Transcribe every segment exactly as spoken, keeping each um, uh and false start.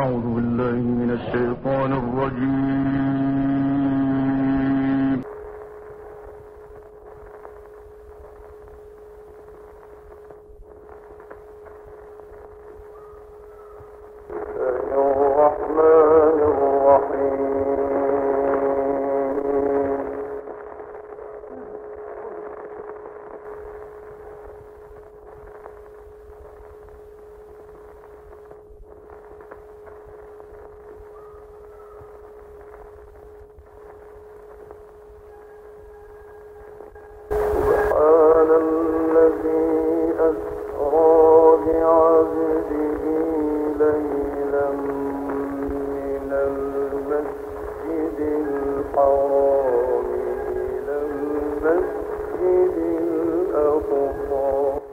أعوذ بالله من الشيطان الرجيم. الرحمن الرحيم. سبحان الذي أسرى بعبده ليلا من المسجد الحرام إلى المسجد الأقصى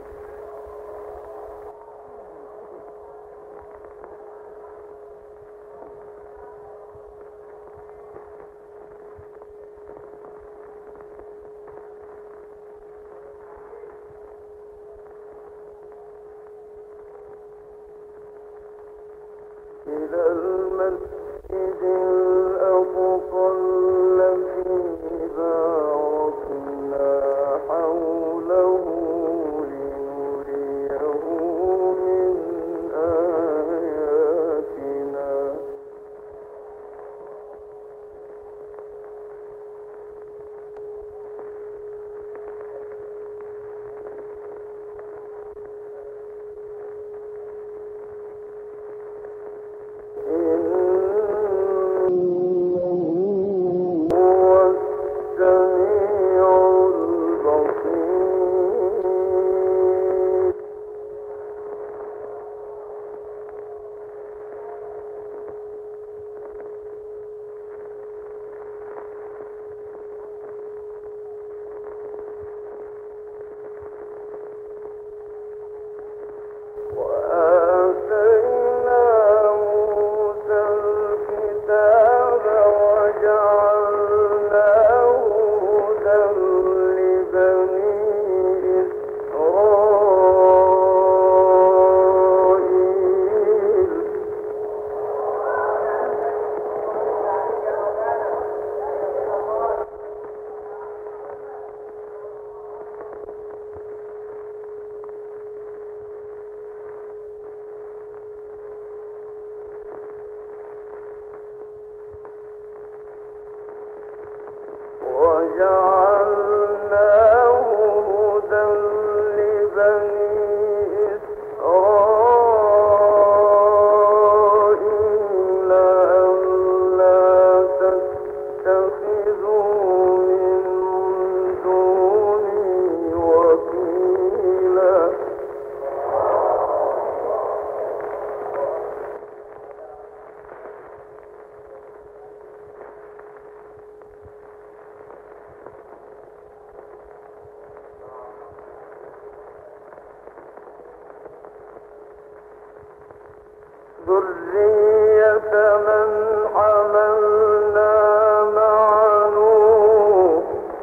إلى المسجد الأقصى الذي باركنا حوله لنريه من آياتنا وجعلناه هدى لبني إسرائيل ألا تتخذوا من دوني وكيلا ذرية من حملنا مع نوح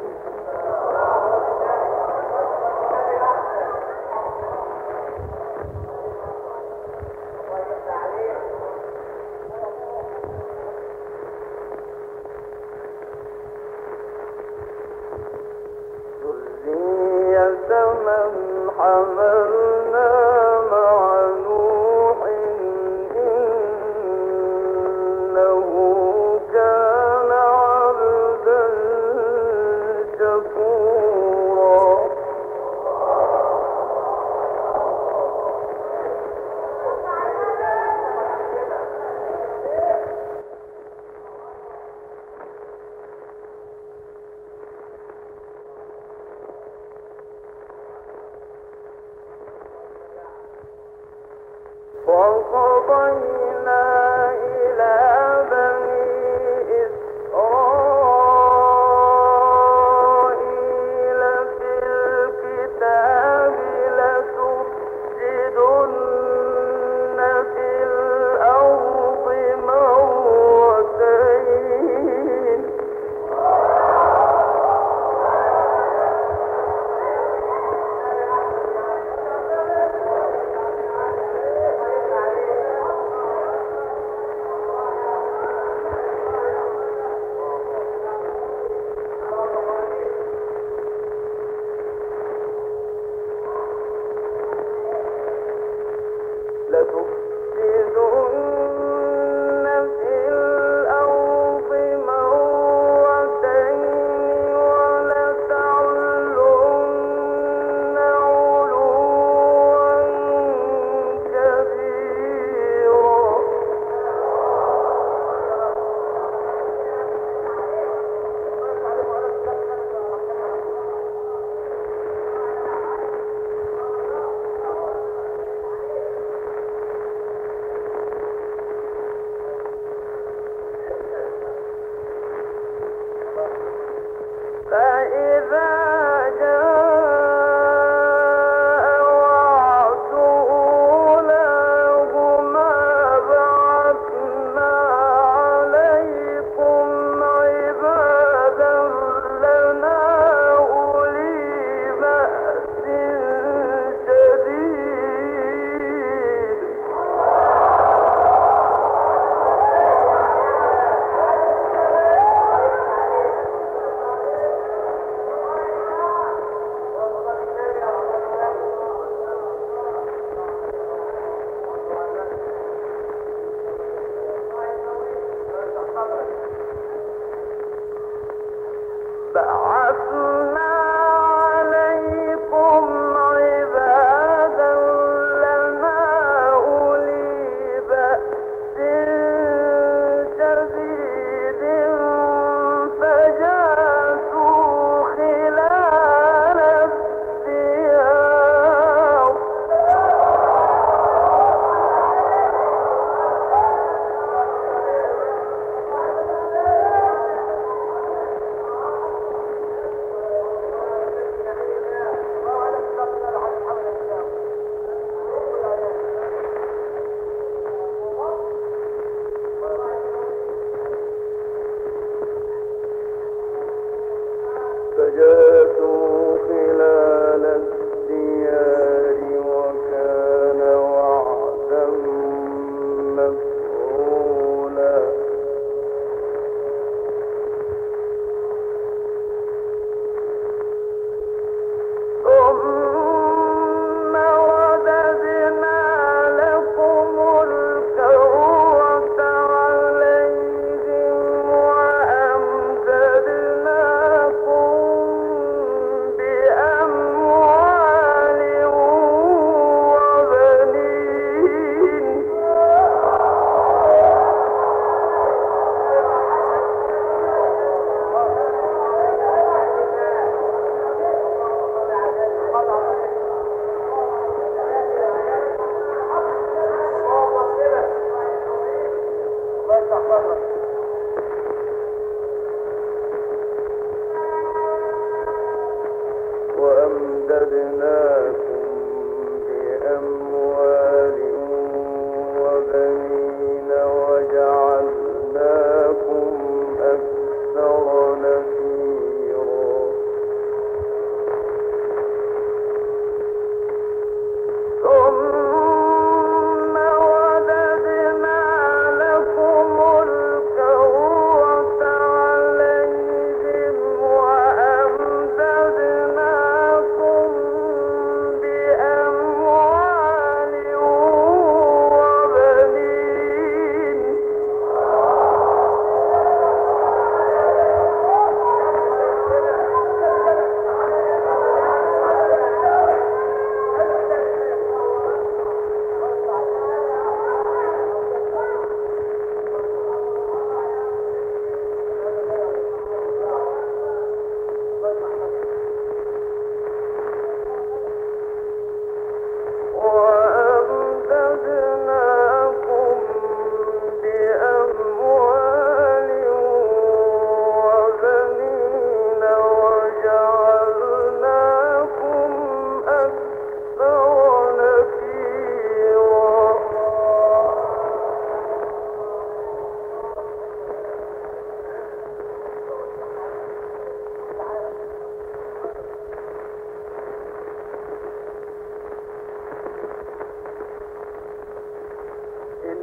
ذرية من حملنا مع نوح إنه كان أمددناكم بأموال وبنين وجعلناكم أكثر نفيرا ثم وددنا لكم الكرة عليهم وأمددناكم بأموال وبنين وأمددناكم بأموال وبنين وجعلناكم أكثر نفيرا إن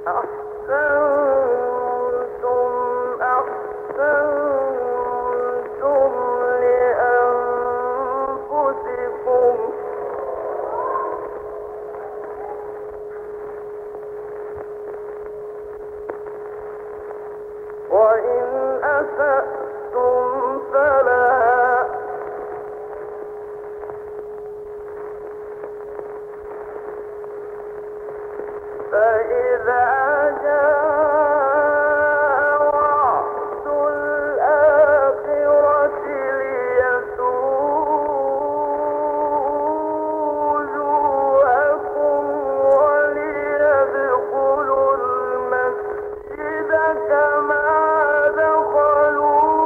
أحسنتم أحسنتم لأنفسكم وإن أسأتم فلها فإذا جاء وعد الآخرة ليسوءوا وجوهكم وليدخلوا المسجد كما دخلوه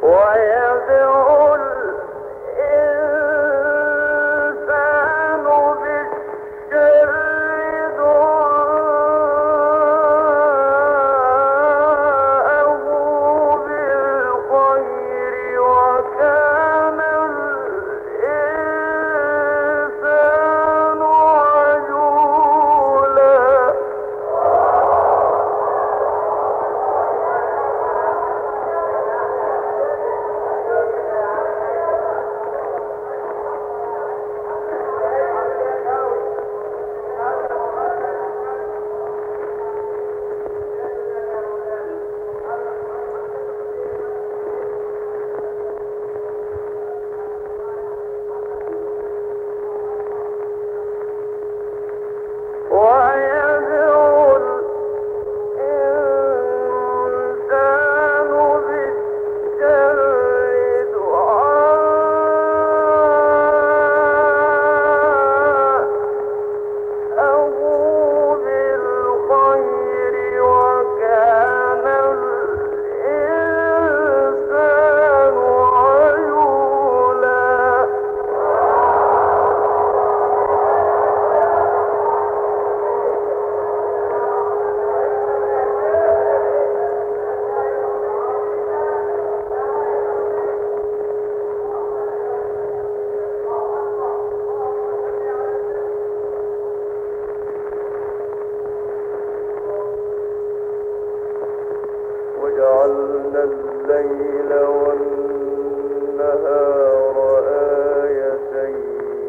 ويدعو الإنسان بالشر دعاءه بالخير وكان الإنسان عجولا. ويدعو الإنسان بالشر دعاءه بالخير وكان الإنسان عجولا. وجعلنا الليل والنهار آيتين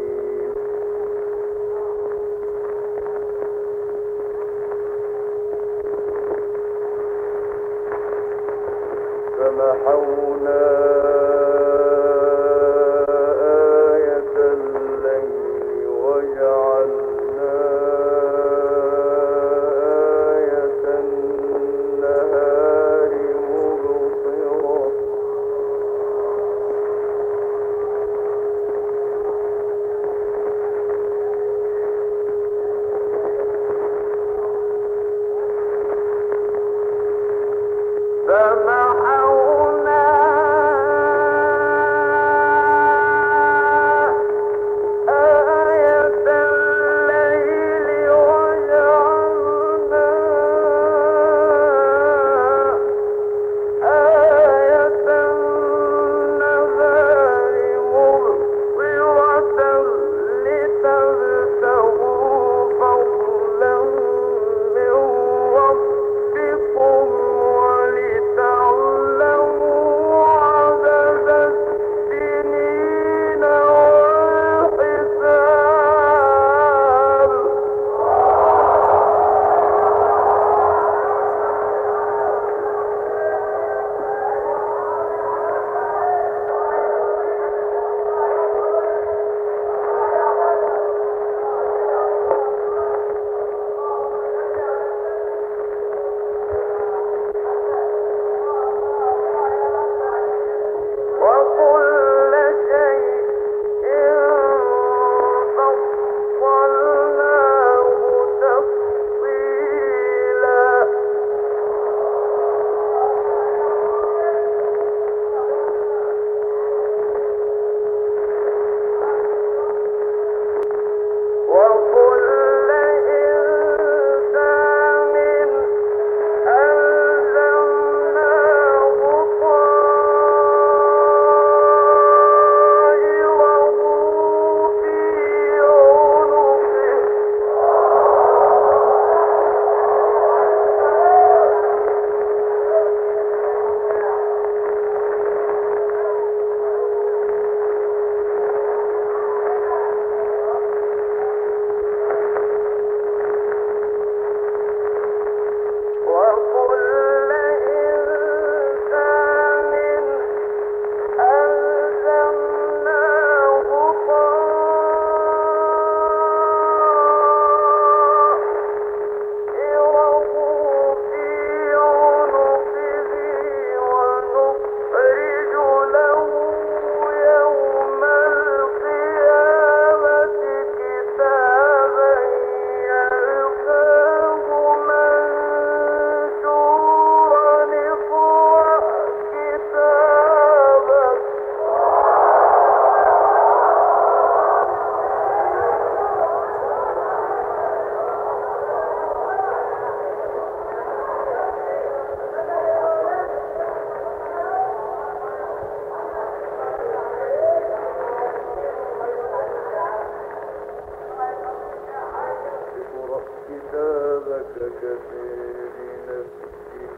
فمحونا آية الليل وجعلنا آية النهار مبصرة فمحونا آية الليل وجعلنا آية النهار مبصرة لتبتغوا فضلا من ربكم ولتعلموا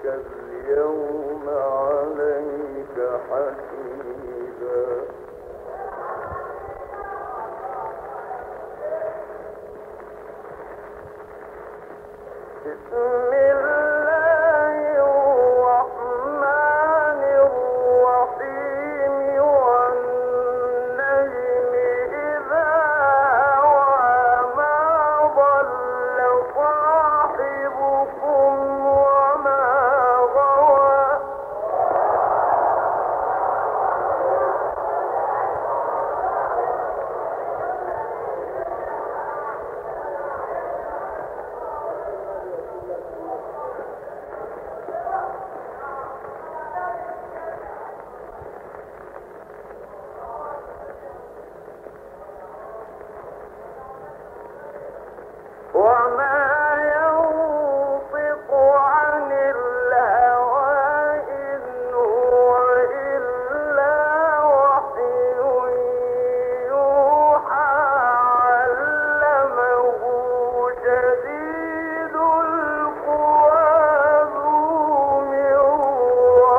اليوم عليك حسيبا. بسم الله الرحمن الرحيم والنجم إذا هوى ما ضل صاحبكم وما غوى. وما ينطق عن الهوى إن هو إلا وحي يوحى علمه شديد القوى ذو مرة.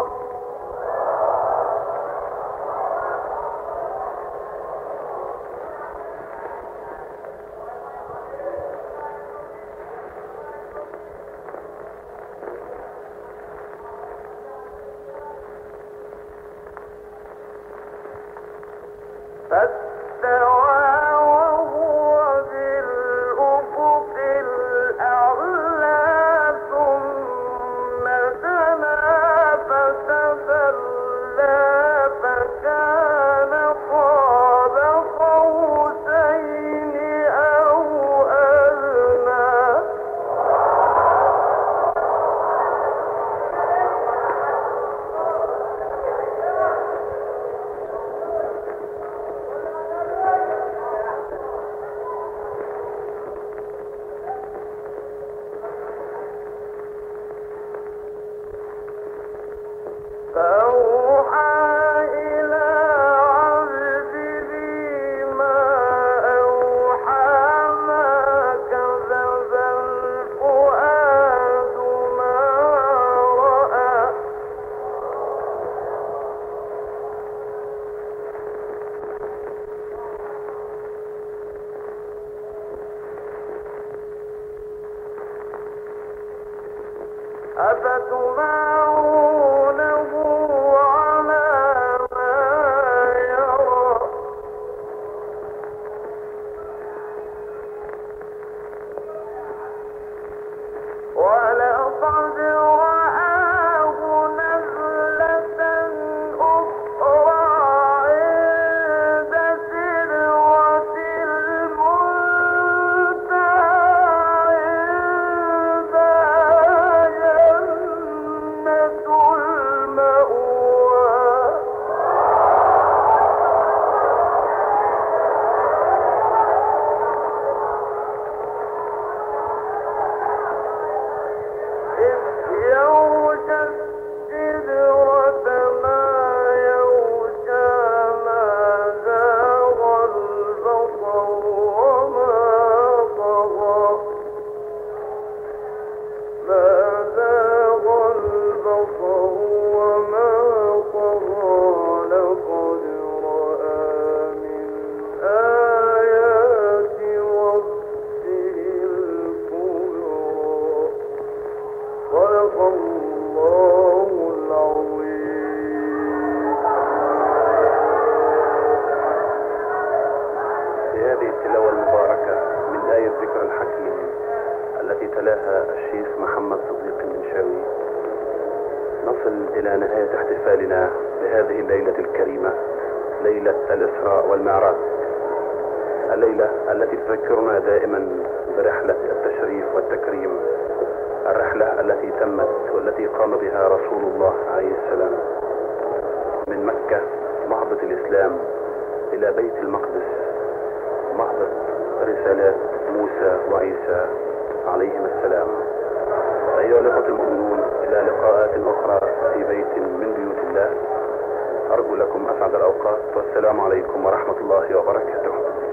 فاستوى وهو بالأفق الأعلى ثم دنا فتدلى فكان قاب قوسين أو أدنى. فأوحى إلى عبده ما أوحى ما كذب الفؤاد ما رأى. أفتمارونه على ما يرى ولقد رآه نزلة أخرى عند سدرة المنتهى عندها جنة المأوى. إذ يغشى السدرة ما يغشى ما زاغ البصر وما طغى. ما زاغ البصر وما طغى لقد رأى من آيات ربه الكبرى. صدق الله العظيم. في هذه التلاوة المباركة من آية ذكر الحكيم التي تلاها الشيخ محمد صديق المنشاوي نصل إلى نهاية احتفالنا بهذه الليلة الكريمة، ليلة الإسراء والمعراج، الليلة التي تذكرنا دائما برحلة التشريف والتكريم، الرحلة التي تمت والتي قام بها رسول الله عليه السلام من مكة مهبط الإسلام إلى بيت المقدس، مهبط رسالات موسى وعيسى عليهما السلام. أيها الأخوة المؤمنون، إلى لقاءات أخرى في بيت من بيوت الله، أرجو لكم أسعد الأوقات، والسلام عليكم ورحمة الله وبركاته.